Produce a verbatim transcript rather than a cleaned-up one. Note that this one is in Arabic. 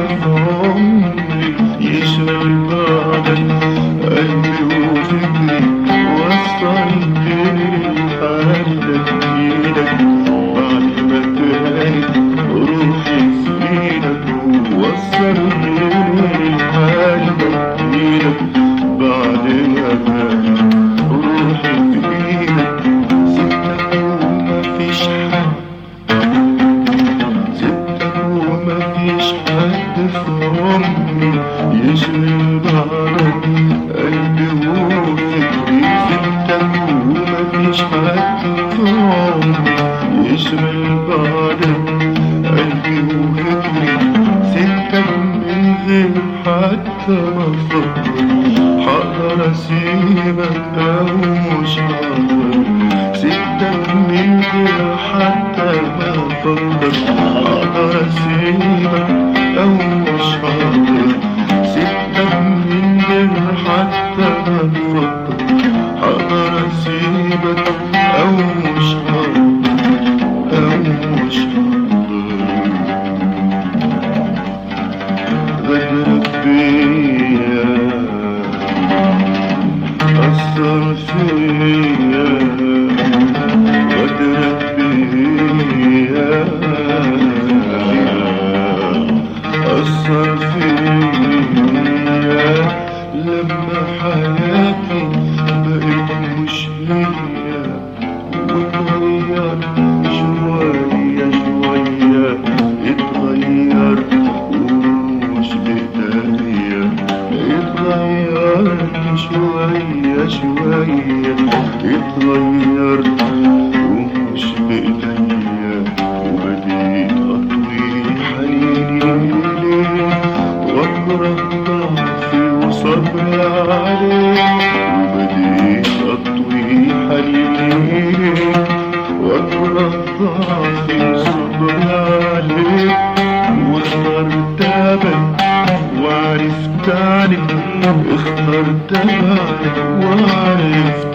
في عمري يشغل بعدك قلبي وفكري، وصلتني لحدك ايدك بعد ما كانت روحي سنينك، وصلتني لحدك ايدك بعد ما كانت روحي في ايدك. سبتك ومفيش حد، سبتك ومفيش حد في عمري يشغل بعدك قلبي وفكري. سبتك ومفيش حد في عمري يشغل بعدك قلبي وفكري. سبتك من غير حتى ما افكر حقدر اسيبك او مش هقدر. سبتك من غير حتى ما افكر حقدر اسيبك او مش هقدر. سبتك من غير حتى ما افكر حقدر اسيبك او مش هقدر او مش هقدر. غدرك بيا أثر فيا، غدرك بيا أثر فيا. لما حياتي بقت مش هي واتغير شوية شوية، اتغير ومش بإيديا. اتغيرت شوية شوية، اتغير ومش بإيديا. وبديت أطوي حنيني إليك وأكره ضعفي وصبري عليك. وبديت أطوي حنيني إليك وأكره ضعفي وصبري عليك. واخترت أبد وعرفت عنك، اخترت عنك وعرفت